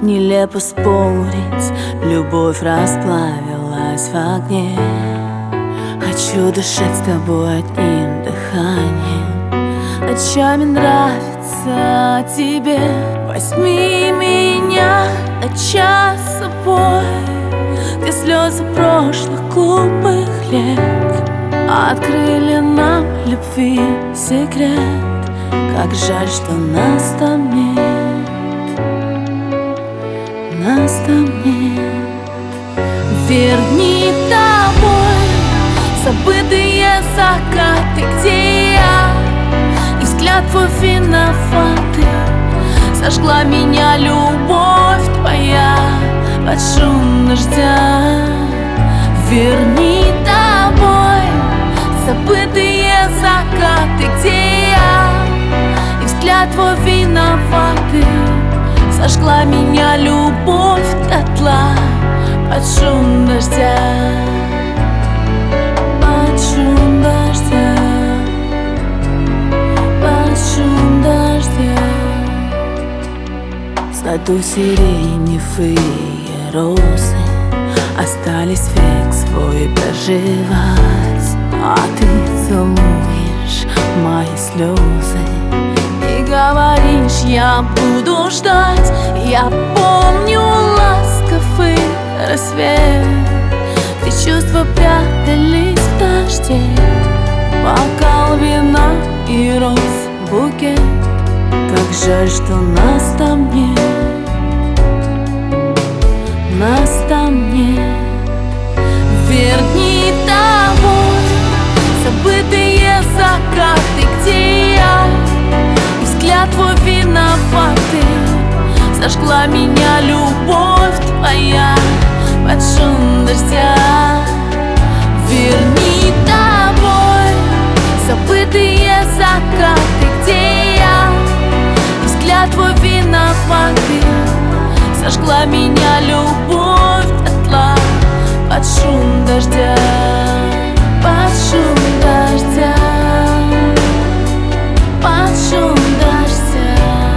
Нелепо спорить, любовь расплавилась в огне. Хочу дышать с тобой одним дыханием, ночами нравится тебе. Возьми меня на час с собой, где слезы прошлых глупых лет открыли нам любви секрет. Как жаль, что нас там нет, нас там нет. Верни тобой забытые закаты, где я и взгляд твой виноватый. Сожгла меня любовь твоя под шум дождя. Верни тобой забытые закаты, где я и взгляд твой виноватый. Сожгла меня любовь дотла под шум дождя, под шум дождя, под шум дождя. В саду сиреневые розы остались век свой проживать, а ты целуешь мои слезы и говоришь: я буду ждать. Я помню ласковый рассвет, где чувства прятались в дожде. Бокал вина и роз букет. Как жаль, что нас там нет, нас там нет. Верни тобой забытые закаты, где я и взгляд твой виноватый. Сожгла меня любовь твоя под шум дождя. Верни тобой забытые закаты, где я и взгляд твой виноватый. Сожгла меня любовь дотла под шум дождя, под шум дождя, под шум дождя.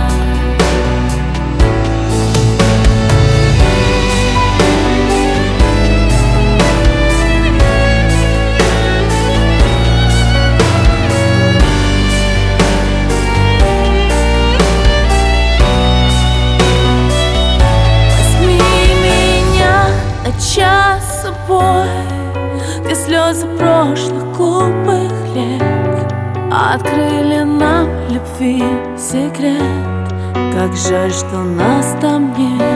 Час с собой, где слезы прошлых глупых лет открыли нам любви секрет. Как жаль, что нас там нет.